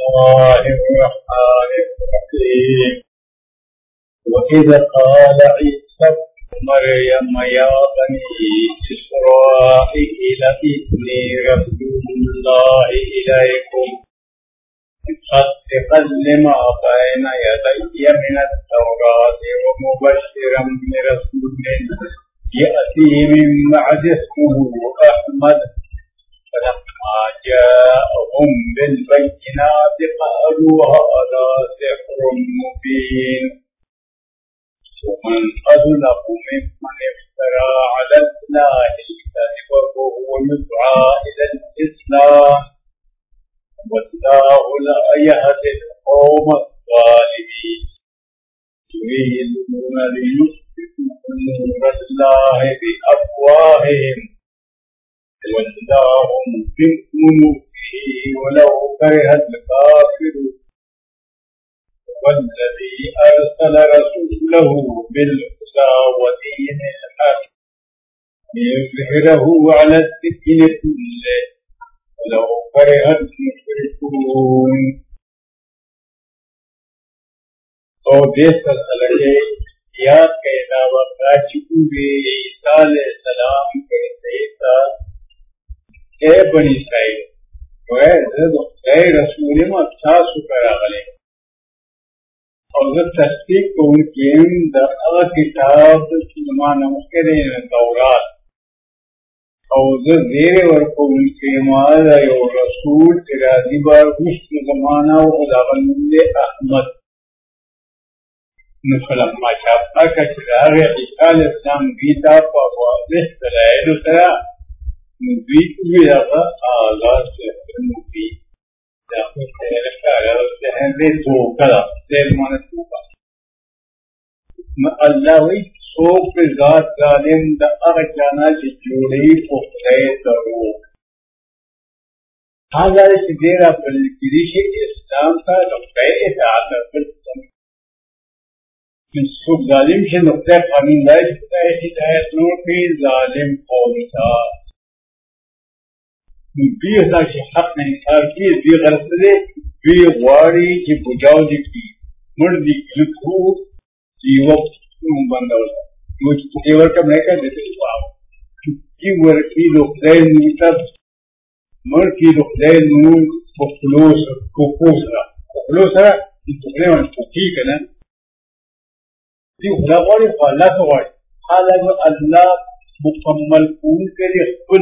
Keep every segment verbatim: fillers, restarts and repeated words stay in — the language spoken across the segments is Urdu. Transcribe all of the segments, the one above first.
الله الرحمن الرحيم وإذا قال عيسى ابن مريم يا بني إسرائيل إني رسول الله إليكم مصدقا لما بين يدي من التوراة ومبشرا برسول يأتي من بعد اسمه أحمد فلما جاءهم بالبينات قالوا هذا سحر مبين ومن أظلم ممن افترى على الله الكذب وهو يدعى إلى الإسلام والله لا يهدي القوم الظالمين يريدون ليطفئوا نور الله بأفواههم والله متم نوره ولو كره الكافرون والذي أرسل رسوله بالهدى ودين الحق ليظهره على الدين كله ولو كره المشركون. اور دے سلسلہ یاد کا علاوہ راجعوے عیسیٰ علیہ السلام کے سیدہ اے بنی اسرائیل اے رسول مبتاس کر اغلے اور ذا تصدیق کو ان کی دا اغا کتاب سلمان مکرین دورات اور ذا زیر ورکو ان کی مالا یو رسول ترازی بار مشت زمانہ و خداغن ملے احمد فلما شافا كشراغ عيسى الإسلام بيتا فواضح دلائل ترى مبيت بلغة آغاز سحر مبين داخل سحر شارع سحر دي سوكرا سحر مانا سوكا اللہ وی سوک ذات ظالم دا اغجانا چی جوڑی پختہ دروگ حاضر شدیرہ بلکریش اسلام تا نقطہ اتعالی بالسلام من سوک ظالم سے نقطہ قانون دائی سکتا ہے ہدایت نور پی ظالم قومتا بی ادا کی حق نے انکار کی بی غلط دے بی غواری کی بجاو دی کی مرد دی کلکو جی وقت بندہ ہوتا مجھ تیور کم نہیں کر دیتے سواب کی ورکی لقدے نور تب مرد کی لقدے نور بخلوص کفوس را بخلوص را انتقلے من ٹھیک ہے نا دی خدا غوری خوا اللہ کا غوری حالا اللہ مکمل کون کے لئے کل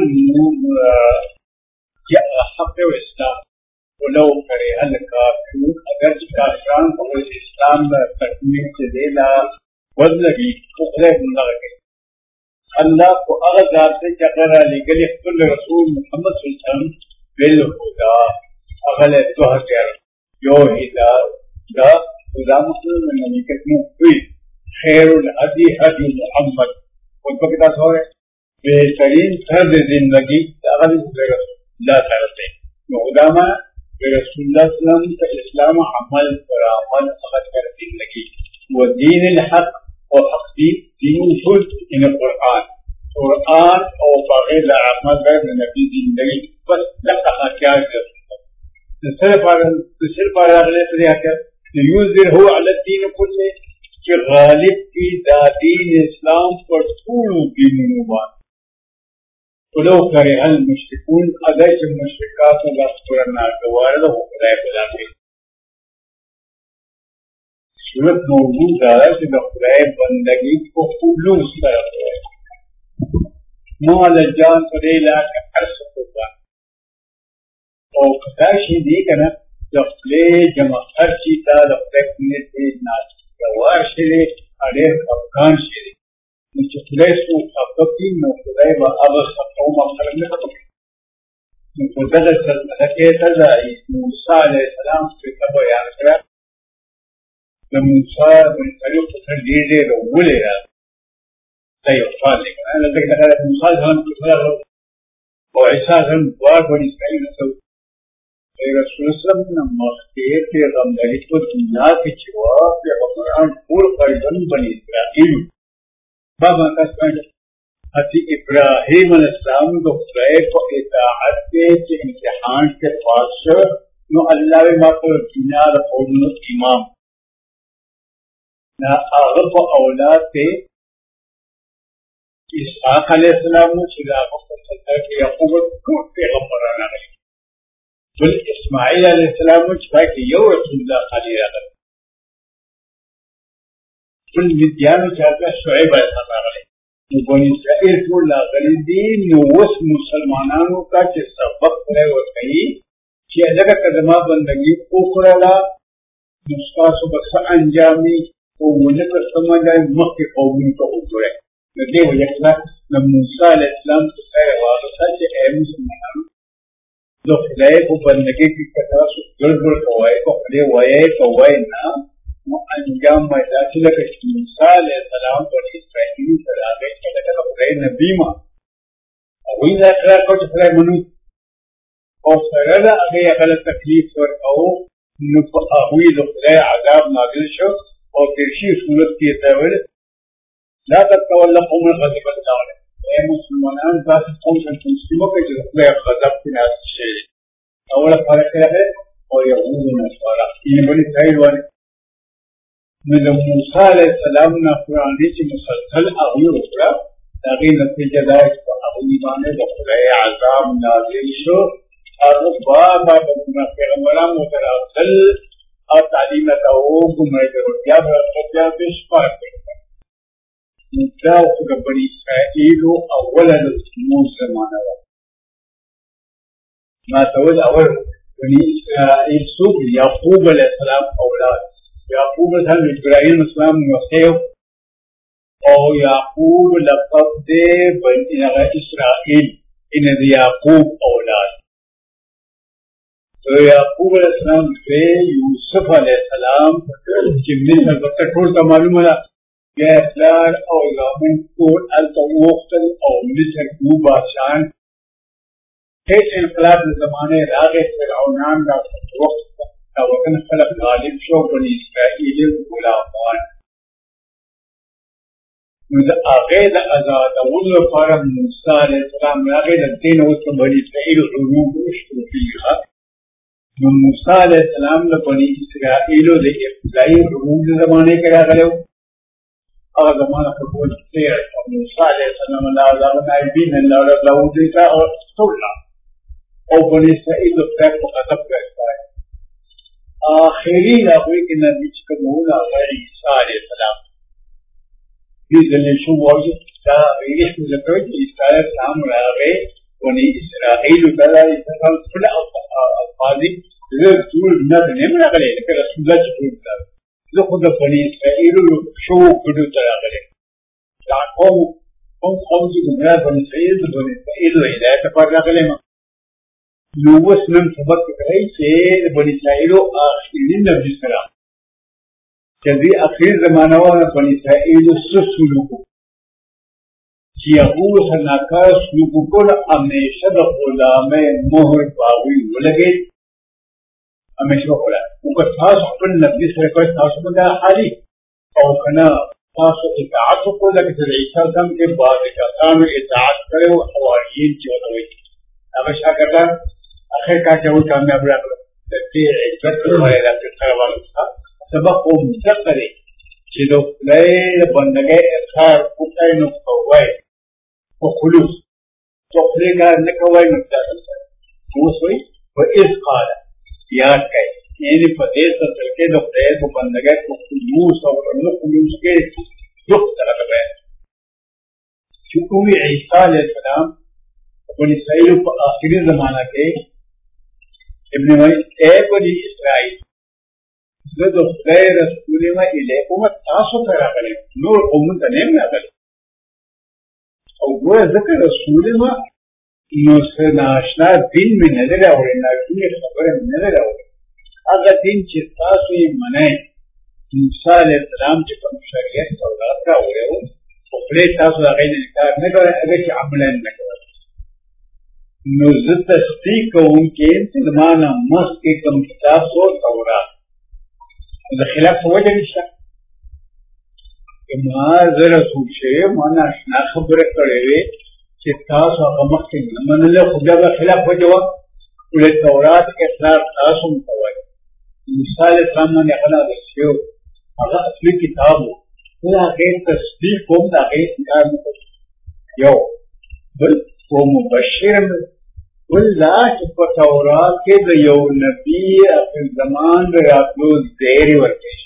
یا حق و اسلام ولو کرے الکافرون اگر کافران کو اسلام تکمیل سے دیلا وزلگی اخرے بندہ گئے اللہ کو اغذاب سے چقرہ لگل کل رسول محمد صلی اللہ علیہ وسلم بالخدا اغل دوہ کر جو ہدا دا خدا مسلم میں نمیکت میں ہوئی خیر الحدی حدی محمد ان کو کتاب ہو رہے بہترین طرز زندگی اغل اللہ تعالیٰ سے خدامہ رسول اللہ صلی اللہ علیہ وسلم کا اسلام عمل پر عمل اغل کر زندگی وہ دین الحق اور حق دین دین شد ان قرآن قرآن اور باغیر عمل بین نبی زندگی بس لقا کیا کرتا صرف صرف اغلے پر یہ کیا یوزر ہو علی الدین کلے کہ غالب کی دا دین اسلام پر طول دینوں بات ولو کرے المشرکون اگر جو مشرکات اللہ سبحانہ گوارد ہو خدای بلا کے صورت موجود دارا کہ خدای بندگی کو خلوص طرف ہے مال جان پر علاقہ عرص ہوگا اور خداشی دی کنا دخلے جمع خرچی تا دخلے کنے سے ناس جوار شری عليه أفكار شری نشتليس مطابقين من خدای با أبس خطوما خلق لخطوك من خدغة الملكية تزاعي موسى عليه السلام في تبا يعني كرا لموسى من طريق تخليجي رولي لا يغفال لك أنا لذلك لك موسى السلام في خلق وعيسى السلام بار بني إسرائيل نسو رسول صلی اللہ مختیر کے غمداری کو دنیا کے جواب کے غفران پور قریباً بنی اسرائیل بابا کسان حتی ابراہیم علیہ السلام کو خدای کو اطاعت کے امتحان کے پاس نو الله ما په دنیا د قومونو امام نا هغه په اولاد ته اسحاق علیه السلام چې هغه په سلطنت کې یعقوب ټول پیغمبران راغلي بل اسماعیل علیه السلام چې پکې یو رسول الله علی راغلی بل مدیانو چې هغه شعیب علیه السلام راغلی نو بني اسرائیل ټول راغلي دي نو اوس مسلمانانو ته چې سبق پرې ورکړي چې هغه کلمه بندګي وکړه نو تاسو به څه انجامي او ولکه سمجه مخکې قومونو ته وګورئ نو دې وجه نه د موسی علیه السلام څخه واغسته چې اے مسلمانانو د خدای په بندګۍ کې که تاسو ګړبړ کوئ په خدای وایئ کوئ نه نو انجام به داسې لکه چې موسی علیه السلام بني اسرائیلو ته راغی چې لکه د خدای نبي ما هغوی دا اقرار کړو چې خدای منو او سره د هغې هغه له تکلیف ورکوو نو په هغوی د خدای عذاب نازل شو او تېر شوي صورت کې یې ته ویل لا تتولى قوم غضب الله عليهم اے مسلمانان تاسو قوم ته مسلمان وکړئ چې خدای غضب کې نازل شي اوله فرق دی او یهود او نصارا یې بني اسرائیل باندې نو د موسی علیه السلام نه قرآن چې مسلسل هغوی وکړه د هغې نتیجه دا چې په هغوی باندې د خدای عذاب نازل شو هغه بابا د پیغمبران ورته راغلل او تعلیم ته وګورئ د روغتیا په روغتیا کې شپاره دا خو د بني اسرائیلو اوله د مسلمانه وه ما ته ویل اول بني اسرائیل څوک یعقوب علیه السلام اولاد یعقوب علیه السلام ابراهیم اسلام نوحیو او یعقوب لقب دی بني اسرائیل ان د یعقوب اولاد تو یعقوب علیه السلام دی یوسف علیه السلام چې مصر ورته ټول ته معلومه ده بیا یې پلار او زامن ټول هلته وغوښتل او مصر کې وبادشاهان هېڅ انقلاب د زمانې راغی فرعونان را وخت دا وطن خلک غالب شو بني اسرائیل غلامان نو د هغې د ازادولو لپاره موسی علیه السلام راغی د دې نه وروسته بني اسرائیل حروب وشتو فیها نو موسی علیه السلام د بني اسرائیلو د ابتدایي حروب د زمانې کې راغلی هغه زمانه په ټول تېره شوه موسی علیه السلام الله هغه نایبین الله له وجهه او ټوله او بني اسرائیل د خدای په غضب ګرفتار آخري د هغوی کې نبي چې کوم و هغه عیسی علیه السلام دې ځلې شو وایي دا ویلې شو ځکه چې عیسی علیه السلام راغی بني اسرائیلو ته رایې هغه خپل الفاظي زه ټول نه نه راغلی لکه رسول الله چې ټول زه خو د بني اسرائیلو شو کډو ته راغلی دا قوم قوم قوم چې ګمراه بني اسرائیل د بني اسرائیلو هدایت لپاره راغلی یم نو اوس نن سبق کوي چې د بني اسرائیلو آخري نبي سره چې دې اخري زمانه وه د بني اسرائیلو څه سلوک چې هغوی سره ناکاره سلوک وکړ همیشه د غلامۍ مهر په هغوی ولګېد همیشه وکړه خو که تاسو خپل نبي سره کوئ تاسو به دا حالي او که نه تاسو اطاعت وکړو لکه چې د عیسی اسلام کې بعضې کسانو اطاعت کړی و حواریین چې ورته وایي هغه شاګردان اخر کار چې هغوی کامیاب راغلل د دې عزت لپاره یې راته سره واخیسته سبق خو مدقه دی چې د خدای د بندګۍ اظهار وکړئ نو کوئ په خلوص چې خدای کار نه کوئ نو تاسو سره اوس وایي وإذ قال یاد کړئ یعنې په دې سلسله کې د خدای په بندګۍ په خلوص او نه خلوص کې یو طرف بیان چې کومې عیسی علیه السلام بني اسرائیل په آخري زمانه کې ابن وایي اے بني اسرائیل زه د خدای رسول یم الیکم تاسو ته راغلی نور قومونو ته نه یم راغلی او ګوره ځکه رسول یم نو څه نااشنا دین مې نه دی راوړی ناشونې خبره مې نه دی راوړی هغه دین چې تاسو یې منئ موسی علیه السلام چې کوم شریعت تورات راوړی و خو پرې تاسو د هغې نه انکار نه کوئ هغه چې عملا نه کوئ نو زه تصدیق کوونکی یم چې زما نه مخکې کوم کتاب و تورات د خلاف څه وجه نشته که ما زه رسول شوی ما ناشنا خبره کړې وې چې تاسو هغه مخکې نه منله خو بیا به خلاف وجه وه وللتوراة إخلاق تاسم قوي مثال سامن يقنا بسيو هذا أصلي كتابه لا غير تصديقهم لا غير كتابه يو بل ومبشر ولا تبقى توراة كده يو نبي في الزمان رياضو زيري وركش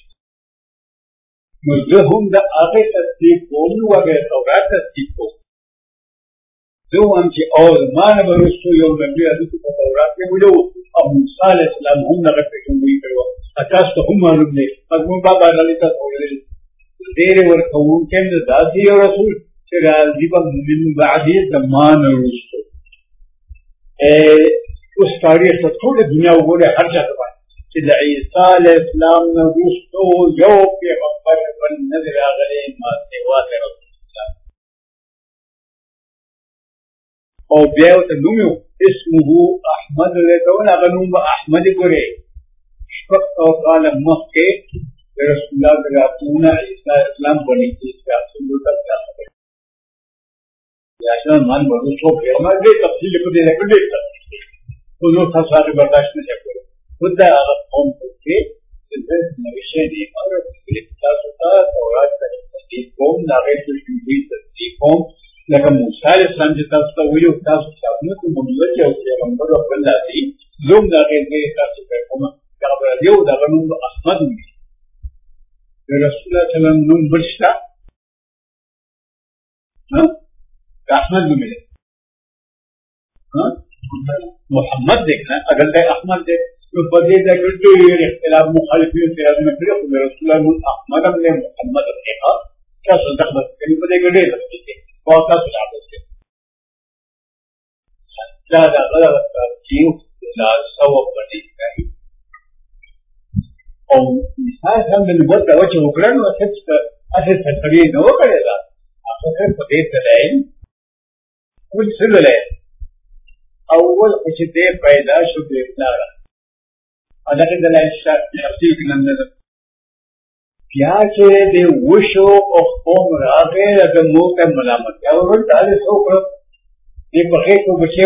مزهم ده آغي تصديقهم وغير توراة تصديقهم जो हमसे और मान बरसो यो नबी अदु को तौरात में बोलो अब मूसा अलैहि सलाम हम नगर पे क्यों नहीं करो अकाश तो हम मालूम नहीं मजमून बाबा ललिता बोले देरे वर कौन के दादी और रसूल तेरा जीवन मिन बादी जमान रसूल ए उस तारीख से थोड़ी दुनिया बोले हर जगह कि ईसा अलैहि सलाम ने रसूल यो के खबर बन नजर आ गए मा सेवा रसूल او بیا ته نومو اسمه احمد لکون هغه نوم احمد ګورې شپږ او کال مخکې رسول الله راتونه عیسی اسلام باندې چې رسول الله تعالی یا شان مان ورو څو پیغمبر دې تفصیل په دې کې دې خو نو تاسو هغه برداشت نه کوئ خدای هغه قوم کې د نوښت دی او د تاسو ته تورات ته کوم ناغې څه دي کوم لکه موسی علیه السلام چې تاسو ته ویلو تاسو څنګه کوم موږ چې او پیغمبر خپل دی زوم دا کې تاسو ته کوم دا یو دا نوم احمد دی رسول الله صلی الله علیه وسلم نوم بشتا ها احمد نوم دی ها محمد دی کنه اگر دا احمد دی نو په دې دا کې ډېر اختلاف مخالفین سره نه کړو رسول الله نوم احمد هم نه محمد هم نه تاسو دغه په دې کې ډېر فوق العبد لا لا غلط الترتيب لا سوى بديل او مثال هم من وجه وجه وكران وتحس اساس التقرير هو كذا اخر بديل تلاين كل سلله اول قصدي پیدا شو بيتنارا هذا كده لا شرط تفسير كلام क्या चेहरे दे वुशो और कौम रागे अगर मुंह पे मलामत क्या वो डाले सो कर ये बखे को बचे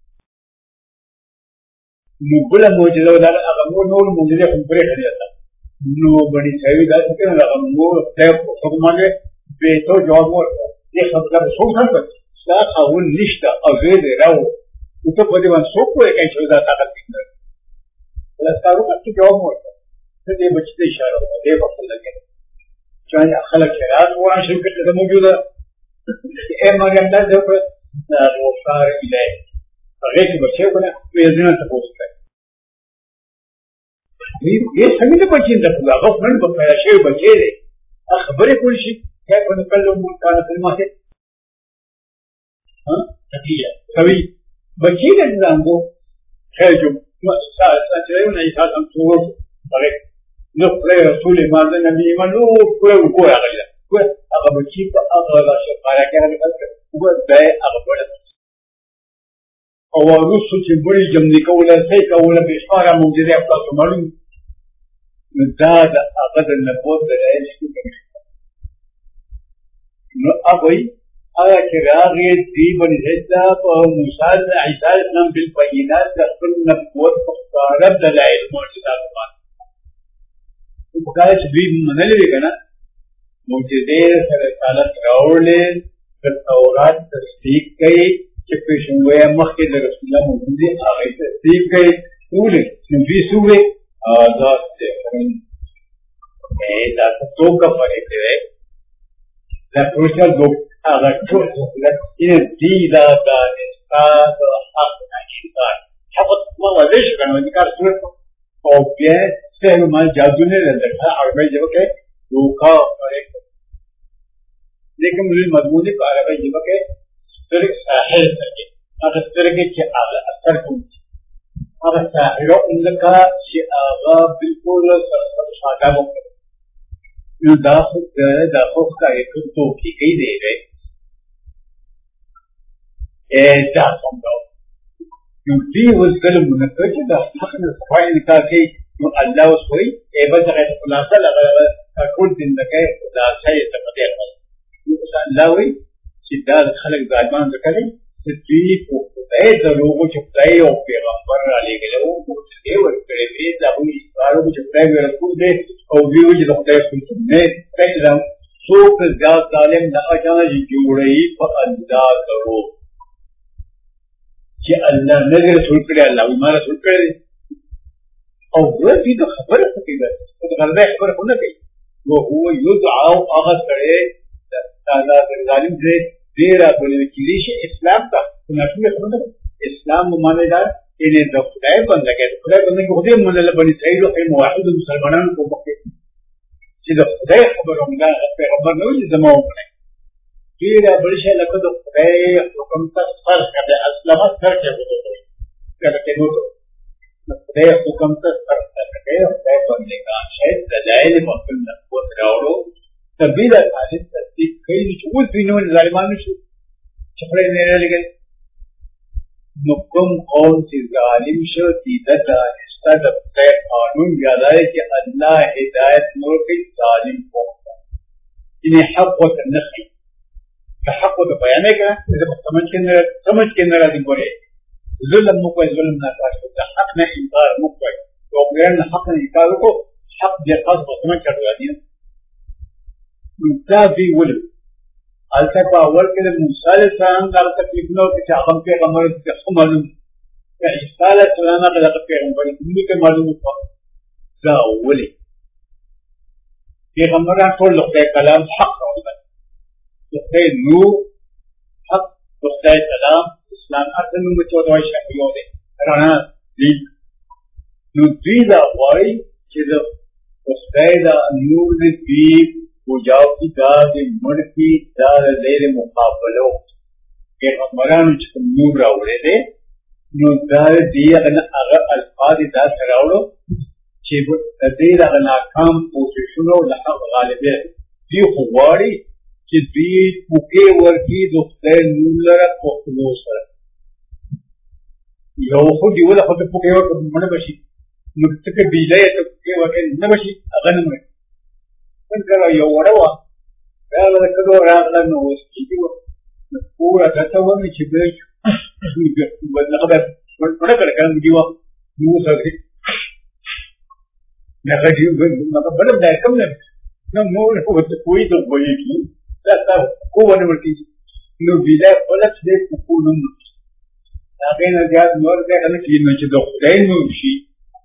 मुगला मौजूदा वाला अगर वो नूर मौजूदा कंपरे कर जाता नो बड़ी सही बात है ना अगर वो तय सब माने बेतो जॉब वो ये सब का सो सब सा अवन निष्ठा अवेद राव उतो परिवार सो को एक ऐसा ताकत दिखता है लस्तारो का जॉब वो دې بچته اشاره ده دې په خپل کې چې خلک شرات وایي شرکت ته موجوده اے مریم دا د وفار الهي هغه چې بچو کنه په ځینې ته پوښتنه دې دې څنګه بچین ده هغه فن په پیدا شوی بچی دی خبرې کول شي کیف نتكلم كان في الماضي ها تقيه سوي بچی دې زنګو خېجو ما ساتره نه یې تاسو څو وره نو پر رسول ما د نبی منو پر وګور هغه کو هغه بچی په هغه راشه پاره کې هغه کو دای هغه وړه او ورسو چې بری جمع کوله سې کوله به اشاره موجوده تاسو معلوم دا د هغه د نبوت د رئیس کې نو هغه هغه چې راغی دی باندې هدا په موسی عیسی اسلام په بینات د خپل نبوت په طرف دلایل موجوده ده په کله چې دوی منلې کنه موجوده سره تعالی راوړل د تورات تصدیق کوي چې په شوه مخکې د رسول الله موجوده هغه تصدیق کوي ټول دوی سوې آزاد دي دا څه کا فرق دی دا پروسه د هغه ټول څه دي دا دا استاد حق نشي حق ما ولش کنه د کار څه او بیا څه ما جادو نه لږه عربی ژبه کې دوکا فرق لیکن مې مضمون په عربی ژبه کې ستر ساحل څه هغه ستر کې چې هغه اثر کوي هغه ساحل انکا چې هغه بالکل سره شاګه مو نو دا خو دا خو کاری کوو کې کې دی دی ا دا څنګه نو دی وځل موږ ته چې دا څنګه صفای انکا کې نو الله وسوي ای به څنګه خلاصه لغه ټول زندګي دا شی ته پدې راځي نو الله وي چې دا خلک ځایمان ځکړي تدريب وقتايد لوغو شفتاي او پیغمبر علی گلو مرتدی ورکڑی دی دابو اشتارو شفتاي ورکو دی او دیو جی دخدای سنتنے پیلم سوک زیاد ظالم نا اجانا جی جوڑی پا انداز کرو چی اللہ نظر رسول کرے اللہ ایمان رسول کرے او ورکی تو خبر سکی گا تو غلبہ خبر ہونا کئی وهو يدعو اغد کرے تعالیٰ ظالم سے دیرا بولے کلیش اسلام کا نشنے خبر اسلام مانے دار انہیں تو خدای بندہ کہتے خدای بندہ کی خودی من اللہ بنی سعید و خیم واحد مسلمانان کو مکے چیزا خدای خبر ہوں گا پیغمبر نوی زمان بنے دیرا بلشہ لکھو تو خدای حکم تا سر کرے اسلام سر کے ہوتے کرے کہتے ہو تو خدای حکم تا سر کرے خدای بندے کا شاید دلائل مقبل نقوت راولو تبیل اتحالت تصدیق کئی چوز بینون ظالمان شو چپڑے میرے لگے نکم قوم سے ظالم شو دیدتا استاد اپنے قانون یاد آئے کہ اللہ ہدایت نور کی ظالم قوم انہیں حق و تنخی کہ حق و بیانے کا سمجھ کے اندر سمجھ کے اندر آدم بولے ظلم مکوئے ظلم نہ کاش ہوتا حق میں انکار مکوئے تو اپنے حق نے انکار کو حق جے خاص کو سمجھ کر دیا دیا منتافی ولد التقى اول كده موسى عليه السلام قال تكليف نو كي اخم في غمر تخم معلوم عيسى عليه السلام قال في غمر دي كه معلوم ذا ولي في غمر كل كلام حق والله في نور حق وصاي كلام اسلام اصل من چودہ شکلوں دے رانا دي نو دي دا وای چې وصاي دا نور دي وجاو کی داد مڑکی داد دیر مقابلو پیغمبرانو چې کوم نور راوړی دی نو دا دی هغه هغه الفاظ دا راوړو چې د دې هغه ناکام کوششونو له هغه غالبه دی خو غواړي چې دوی پوکې ورکړي د خدای نور لره پوښتنو سره یو خو دی ولا خو پوکې ورکړي مړ بشي نو څه بیلای ته پوکې ورکړي نه بشي هغه نه مړ څنګه یو وړوا دا له کډو راغله نو چې و پورا کټو مې چې به ولغه ورته کړه کوم دیو نو سره نه غږی نو بل دا کوم نه نو نو ورته کوی ته وایي کی دا تاسو کوونه ورته نو بيله ولڅ دې په نوم دا به نه زیات نور دې نه کینو چې د خدای نو شي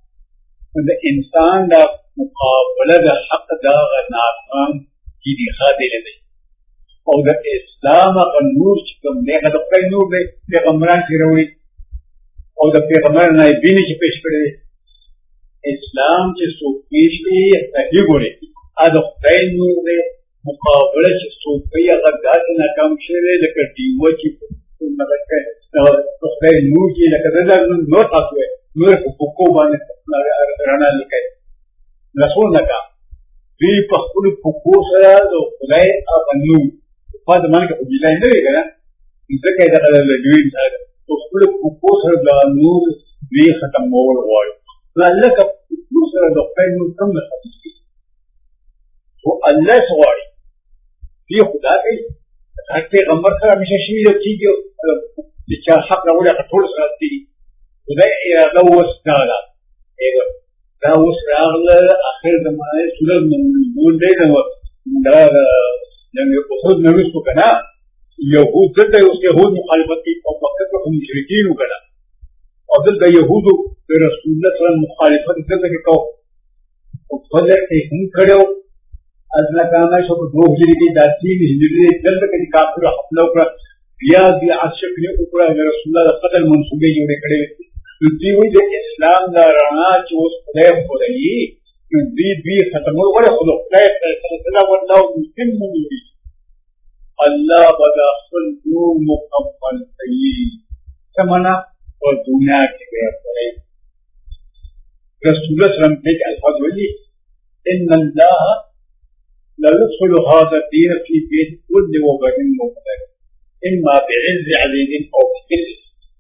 د انسان دا مقابله د حق دا ناکام کی دی خاطر دی او د اسلام غ نور چې کوم دی د خپل نور دی پیغمبران چې وروړي او د پیغمبر نه بیني چې پېښ کړي اسلام چې څو پېښ دی صحیح ګوري ا د خپل نور دی مقابله چې څو په هغه داسې ناکام شوی لکه دیو چې څنګه راکړي د خپل نور چې لکه دا نور تاسو نور په کو باندې رانا لیکي رسول نکا دی په خپل پکو سره د خدای اغنو په دې معنی کې بلای نه ویګا ځکه دا د دوی سره په خپل پکو سره د نور دی ختم مول غواړي الله کا پکو سره د خپل نور کم نه خاطر او الله سواري دی خدای کوي هغه پیغمبر سره همیشه شي د کیږي چې حق راوړي ټول سره دی خدای هغه وستاله ایګو دا اوس راغله اخر زمانه سورہ نور دی نو دا د احد نو څه کنه يهود ته اوس يهود مخالفت کوي او مکه ته مشرکین وکړه او دلته يهودو د رسول الله صلی الله علیه وسلم مخالفت دلته کوي او په دې کې هم کړو ازلا کانا شو په دوه هجری کې داسې هجری دلته کې کافر خپل وکړه بیا دې عاشق نه وکړه رسول الله قتل منسوبې جوړې کړې دوی وی د اسلام دا رڼا چې اوس خدای خوري دوی دوی ختمول غواړي خو خدای تعالی والله مسلم دی الله بدا خپل نور مکمل کوي سمنا او دنیا کې بیا کوي رسول الله صلی الله علیه وسلم الفاظ ویلي ان الله لا يدخل هذا الدين في بيت كل وبر مقتدر اما بعز عزيز او بذل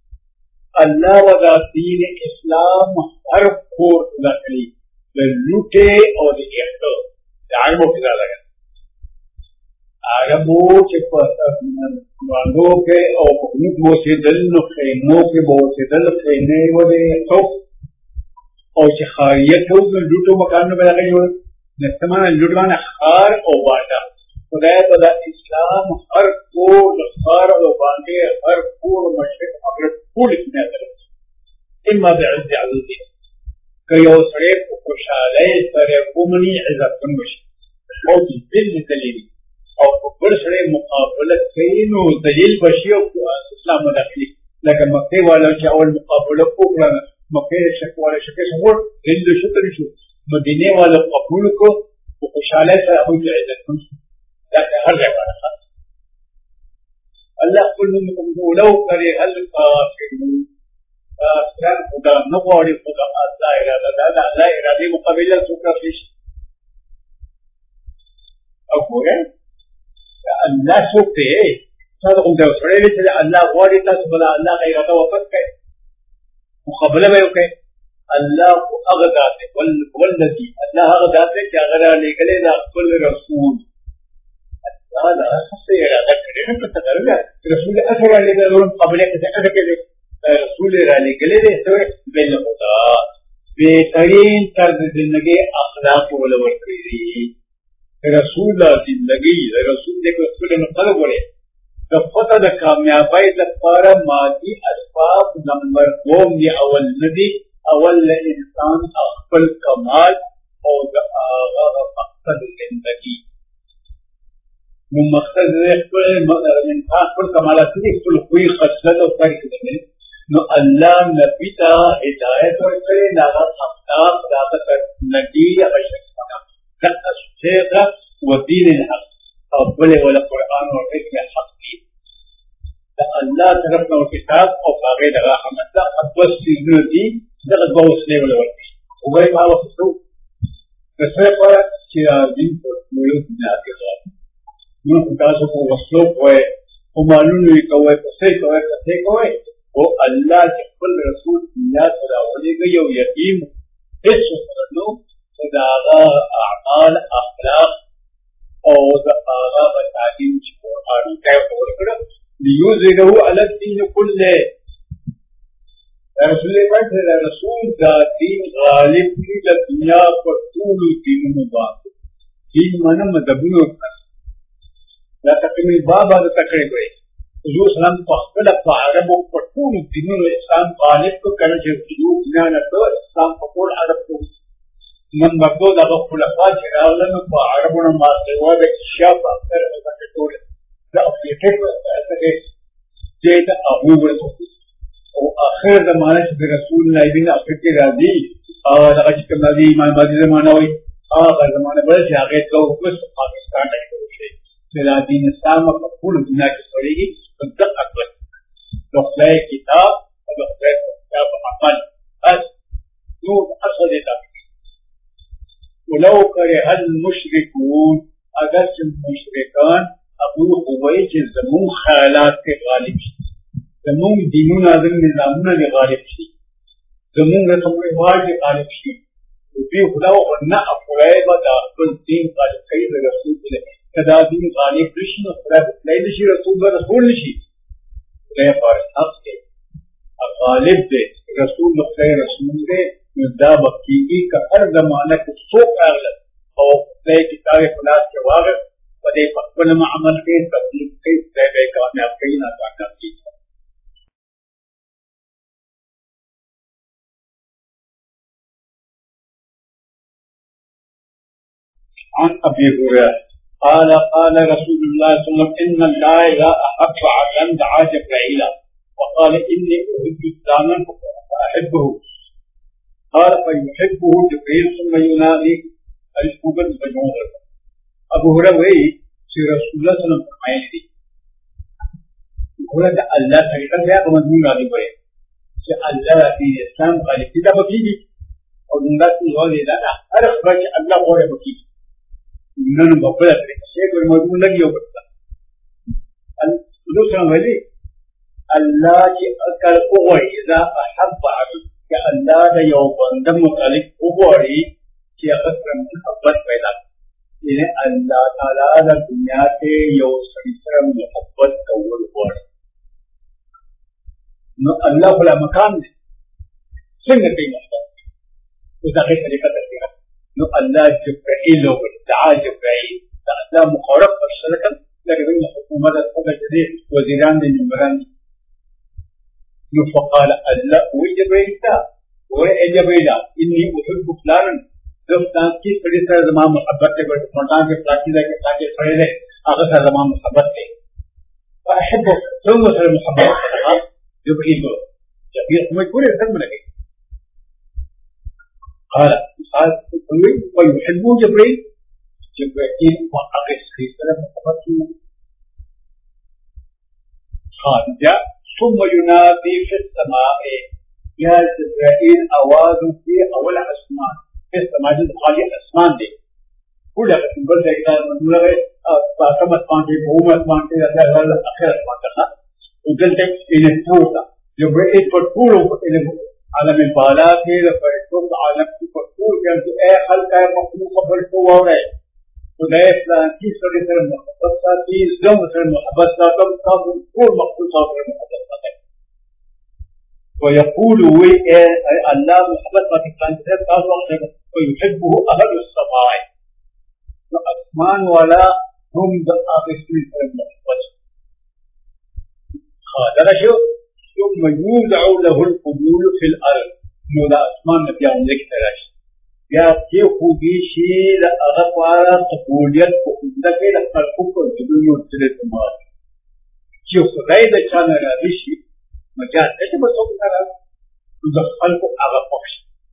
الله ودا دین اسلام ہر کور داخلی لوٹے اور ایکٹو جان مو کدا لگا عربو چې په باندو کې او په موږ اوسېدل نو خیمو کې به اوسېدل خیمې ولې څوک او چې خاریه ټول لوټو مکانونه به هغه جوړ نستمانه لوټ باندې خار او باټا خدای په د اسلام هر کور خار او باندې هر کور مشرق مغرب ټول کې نه درځي اما بعز عزیز که یو سړی په خوشحالۍ سره ومني عزت ونشي او د ذل دلیل او په بل سړی مقابله کوي نو دلیل بشي او اسلام داخلي لکه مکې والا چې اول مقابله وکړه مکې شک والا شک شو هند شکر شو مدینه والا قبول کو په خوشحالۍ سره هغوی ته عزت ونشي دا هر ځای باندې خاص الله خپل نوم ولو کرے الکافرون اسلام خدا نه غواړي خدا الله اراده ده د الله اراده مقابله څوک کوي او ګوره الله څوک دی تاسو کوم ډول سره چې الله غواړي تاسو بل الله اراده وفق کوي مقابله به وکړي الله هغه ذات والذي الله هغه ذات چې هغه لګلې د خپل رسول الله خاصه اراده کړې نو څه کوي رسول اثر لګلې مقابله کې څه کوي رسول را لګلې دي ته بل خدا بهترین طرز زندگی اخلاق ول ورکړي رسول زندگی رسول دې کو خپل نو خلک وره د خدای د کامیابی لپاره مادي اسباب نمبر دو دی اول ندي اول انسان خپل کمال او د هغه مقصد زندگی نو مقصد خپل انسان خپل کمالات دي خپل خوې خصلت او فرق دي نو الله نبی ته هدایت ورکړي دا اخلاق دا نبی اشرف دا شیخ و دین الحق او بل ولا قران او علم الحق دا الله طرف نو کتاب او هغه د رحمت دا بس دې دغه بوسله ولا ورکړي او به ما وختو څه په چې دین په نور نه راځي نو تاسو په وسلو کوی او معلومه کوي په څه کوي څه کوي او الله چې خپل رسول دنیا ته راولېږي یو یتیم هیڅ نو دا هغه اعمال اخلاق او دا هغه تعلیم چې قرآن کوي ورکړه ليظهره على الدين كله رسول الله رسول دا دین غالب کی د دنیا پر ټول دینونو باندې دین معنی مذهبونو دا تقریبا بابا د تکړه کوي حضور سلام په خپل په عربو په ټول دینونو اسلام غالب کو کړي چې حضور نه نه اسلام په ټول عرب کو من مکو د خلفاء چې راغلل په عربو نه ما سیوا د شاف اکثر د ټول د افریقې په چې د ابو بکر او اخر زمانه چې رسول الله بن افریقې راځي او هغه چې کوم دی ایمان باندې زمانه وي هغه زمانه به چې هغه کو بس پاکستان ته کوي چې د دین اسلام په ټول دنیا کې سړيږي دقت اکبر د خدای کتاب او د خدای کتاب عمل بس نو اصل دی ولو کرے المشركون اگر چې مشرکان ابو خوی چې زمون خیالات کې غالب شي زمون دینونه د نظامونه کې غالب شي زمون رسمي واج کې غالب شي او په خدا او نه افرای به د خپل دین غالب کوي د رسول الله کدا دین غالب شي نو خدای د شي رسول الله رسول شي خدای پر حق کې غالب دی رسول الله رسول دی نو دا بکیږي که هر زمانه کې څوک راغله او خدای کتاب خلاص کې واغ په دې په خپل عمل کې تبلیغ کوي خدای به کامیاب کوي نه کامیاب کوي عن ابي هريره قال قال رسول الله صلى الله عليه وسلم ان الله لا احب عبدا دعا جبرائيل وقال اني احب فلانا فاحبه قال فيحبه جبريل ثم ينادي الفوبل بجوار ابو هريره وی چې رسول الله صلی الله علیه وسلم فرمایي ګوره د الله طریقه بیا په مضمون راځي وایي چې الله دې اسلام غالب دي دا بکیږي او دنده ته ولې دا هر خبره چې الله غوړي بکیږي نن په خپل طریقه چې کوم مضمون لګي او بس الله سره وایي الله چې اکل وګوري اذا احب عبد کہ اللہ دا یو بندہ متعلق وګوري چې هغه سره محبت پیدا इन्हें अल्लाह ताला द दुनिया के यो सरिसर मोहब्बत कौल हुआ नो अल्लाह भला मकान में सिंह की मोहब्बत उसका कई तरीका करती है नो अल्लाह जिब्राइल लोग दआ जिब्राइल अल्लाह मुखौरफ पर शरकत لكن الحكومة تتبع جديد وزيران للمران فقال الله وجبريل وجبريل إني أحب فلانا دوستان كيف فريسة زمان محبتك ومرتان في فلاكي ذاك فلاكي فريسة أغسى زمان محبتك فأحبه ثم سر محبتك جبريل جبريل ما يقول يسلم لك قال قال ويحبه جبريل جبريل وأغس في سلام محبتك خارجة ثم ينادي في السماء يا جبرائيل أواذ في أول أسمان في السماء جد خالي أسمان دي كل أسمان برد إذا من لغة باتم أسمان دي بوم أسمان دي أخير أسمان كنا وقلت إلى الفورة جبرائيل فتورو إلى عالم بالا في لفريقهم عالم فتور كان أي خلق أي مخلوق فريقه ورأي خدای فلان کی سره سره محبت ساتي زم سره محبت ساتم تاسو ټول مخلوق سره محبت ساتي ويقول وي الله محبت ساتي فلان سره تاسو سره ويحبه اهل السماء اسمان ولا هم بآخر سره محبت هذا شو ثم يوضع له القبول في الارض نو لا اسمان نبي عن ذكر या के खूबी शील अगपारा कबूलियत को उनके लखलको को जुलूम उतरे तुम्हारे जो खुदाई दचा न रादिशी मजात है जो बसों का राज उनका को आगा पक्ष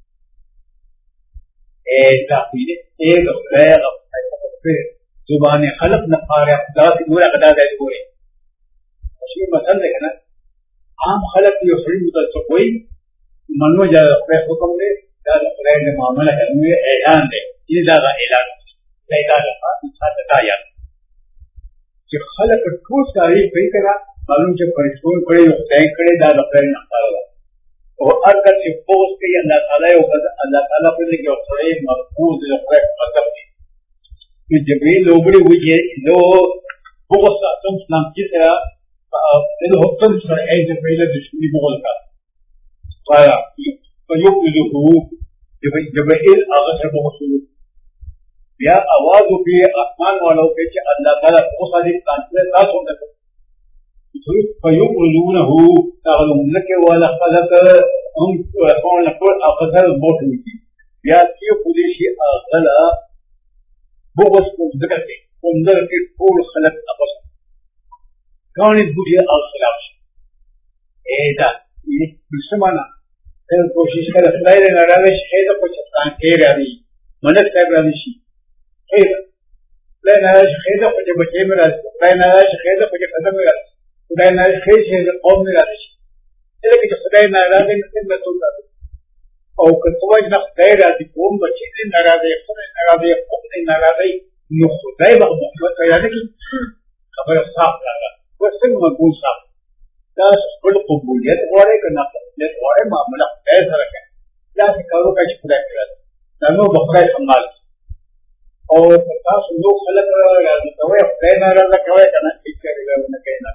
ए तापीने एक गैर अपने जुबान खलक न पारे खुदा की पूरा कदा दे बोले अशी मसल है ना आम खलक ये फ्री मुतल तो कोई मनो जा अपने हुक्म दे दादा खुदाई ने मामला करने ऐलान दे ये दादा ऐलान दे दादा का साथ बताया कि खलक ठोस तारीफ भी करा मालूम जब परिश्रम करे खुदाई करे दादा खुदाई ने अताला और अगर से पोस के अल्लाह ताला है और अल्लाह ताला पे के खुदाई महफूज जो खुदाई मतलब कि जबरील लोबड़ी हुई है लो बहुत सा तुम नाम की तरह ये हुक्म सर है जबरील दुश्मनी बोल का पाया فيقذفه جبرائيل آغسر بمسؤول بیا आवाज وکړي اسمان والو کې چې الله تعالی خو صادق کانته تاسو نه کوي فيقذونه تعالوا لك ولا خلق هم قول قول اغسر موت وکړي بیا چې خو دې شي اغلا بغض کو ذکر کوي کوم درته ټول خلق اغس کانه دې اغسلاش اېدا دې سمانا फिर कोशिश कर खुदाई ने नाराज है तो कुछ स्थान के राजी मनक कर राजी शी है खुदाई नाराज है तो कुछ बच्चे में राजी खुदाई नाराज है तो कुछ खत्म में राजी खुदाई नाराज है तो कौम में राजी शी लेकिन खुदाई नाराज है तो मैं तो राजी और कुछ ना खुदाई राजी कौम बच्चे ने नाराज है खुदाई नाराज है कौम ने नाराज है नो खुदाई बहुत मोहब्बत कर यानी कि खबर साफ लगा वो सिर्फ मकबूल साफ दास बड़ कबूलियत वाले करना कबूलियत वाले मामला ऐसा रखे या करो का शुक्र है तनो बखरा संभाल और दास लोग खलक राजी तो है प्रेम नाराज कवे करना ठीक करेगा उन्हें कहना